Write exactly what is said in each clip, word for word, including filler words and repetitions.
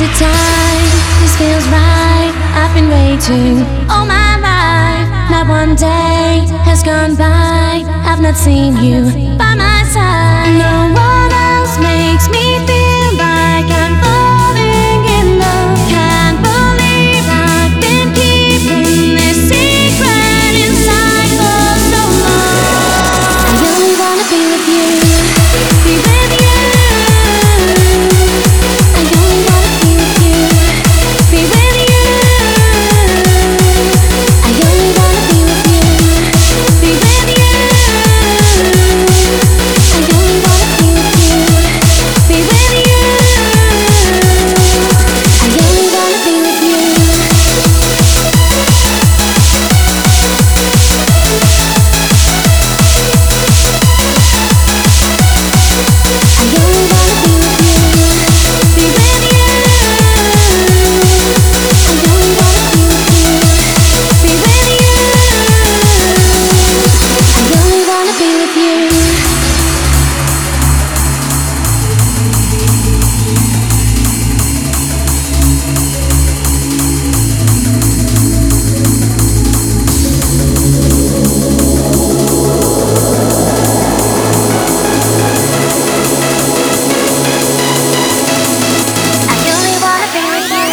it time? This feels right. I've been waiting all my life. Not one day has gone by. I've not seen you by my side. No one else makes me feel like I'm falling in love. Can't believe I've been keeping this secret inside for so long. I only wanna be with you, be with you. I only wanna be with you, be with you. I only wanna be with you, be with you. I only wanna be with you, be with you. I only wanna be with you. I only wanna be with you, be with you. I only wanna be with you, be with you. I only wanna be with you. I only wanna be with you.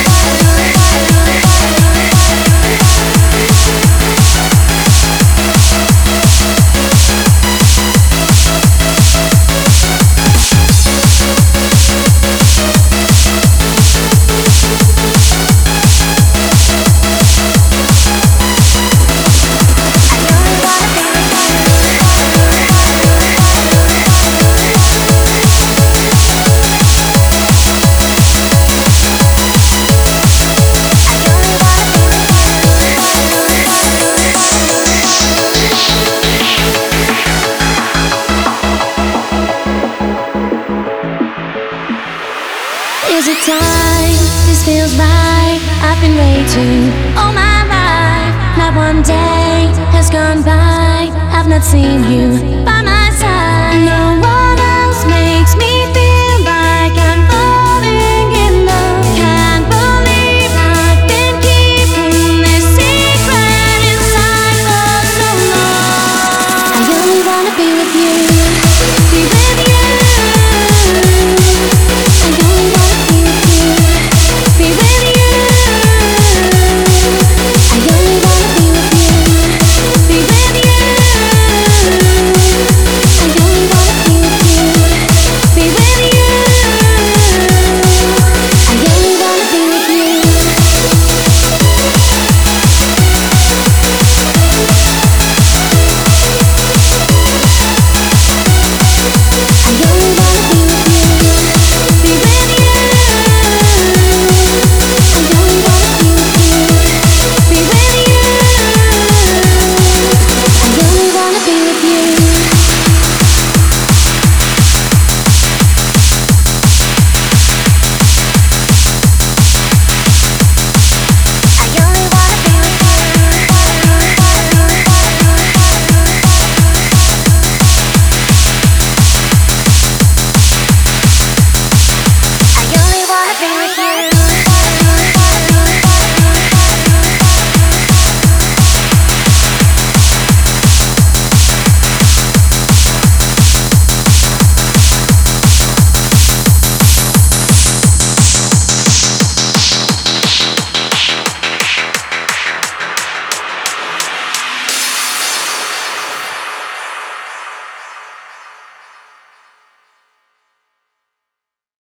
Is it time? This feels right. I've been waiting all my life. Not one day has gone by. I've not seen you by my